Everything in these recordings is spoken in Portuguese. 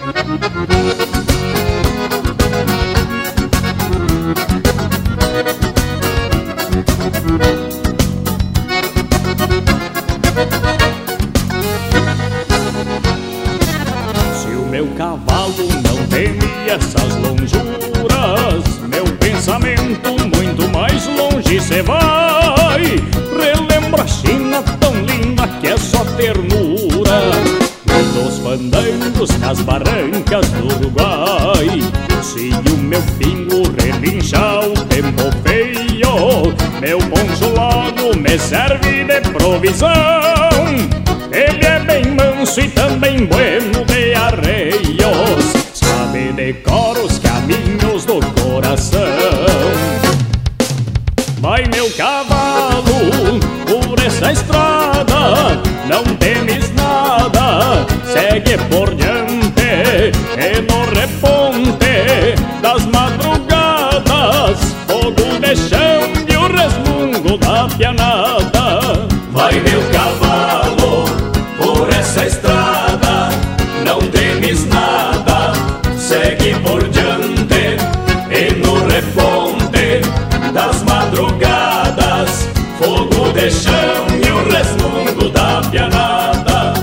Se o meu cavalo não teme essas lonjuras, meu pensamento muito mais longe cê vai. Relembra a China tão linda que é só ternura, dos fandangos nas barrancas do Uruguai. Se o meu pingo relincha o tempo feio, meu poncho logo me serve de provisão. Ele é bem manso e também bueno de arreios, sabe decora os caminhos do coração. Vai meu cavalo por essa estrada, não temes nada, segue por diante e no reponte das madrugadas, fogo de chão e o resmungo da pianada. Vai meu cavalo por essa estrada, não temes nada, segue por diante e no reponte das madrugadas, fogo de chão e o resmungo da pianada.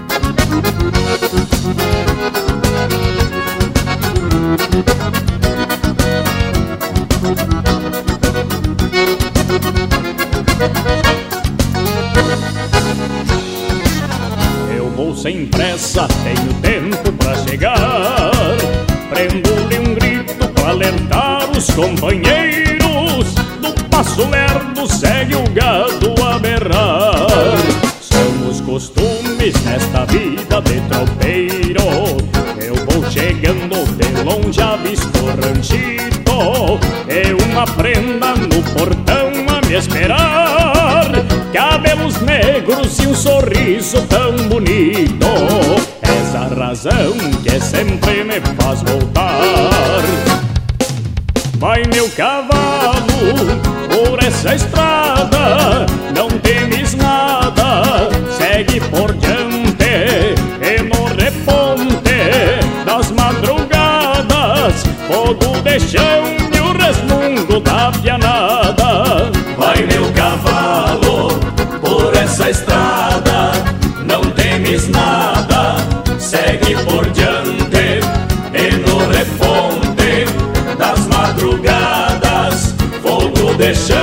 Eu vou sem pressa, tenho tempo pra chegar, prendo-lhe um grito pra alertar os companheiros. Do passo lerdo segue o gado a berrar. São os costumes nesta vida de tropeiro. Eu vou chegando de longe, avisto o ranchito e uma prenda no portão a me esperar. Cabelos negros e um sorriso tão bonito, essa razão que sempre me faz voltar. Vai meu cavalo por essa estrada, não temes nada, segue por diante e no reponte das madrugadas, fogo de chão e o resmungo da pianada. Vai meu cavalo por essa estrada, não temes nada, segue por diante e no reponte das madrugadas, fogo de chão